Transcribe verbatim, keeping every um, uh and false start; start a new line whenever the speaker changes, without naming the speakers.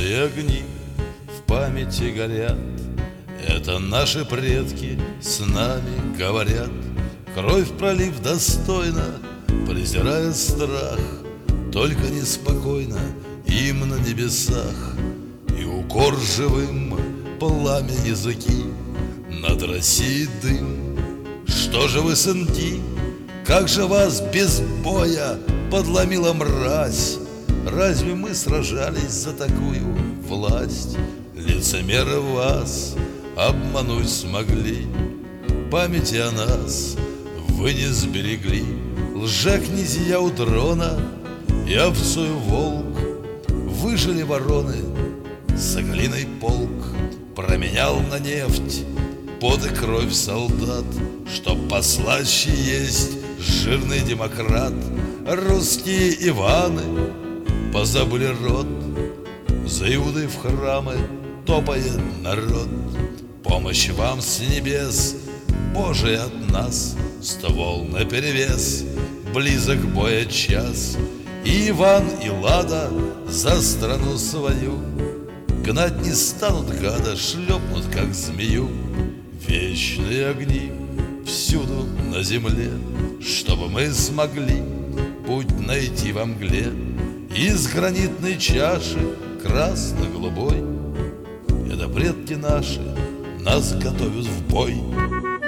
Вечные огни в памяти горят. Это наши предки с нами говорят. Кровь пролив достойно, презирая страх, только неспокойно им на небесах. И укор живым пламя языки, над Россией дым. Что же вы, сынки, как же вас без боя подломила мразь? Разве мы сражались за такую власть? Лицемеры вас обмануть смогли, памяти о нас вы не сберегли. Лже-князья у трона и овцою волк, выжили вороны, соколиный полк променял на нефть пот и кровь солдат, чтоб послаще есть жирный демократ. Русские Иваны позабыли род, за Иудой в храмы топает народ. Помощь вам с небес, Божия от нас, ствол наперевес, близок боя час. И Иван, и Лада за страну свою гнать не станут гада, шлепнут, как змею. Вечные огни всюду на земле, чтобы мы смогли путь найти во мгле. Из гранитной чаши красно-голубой это предки наши нас готовят в бой.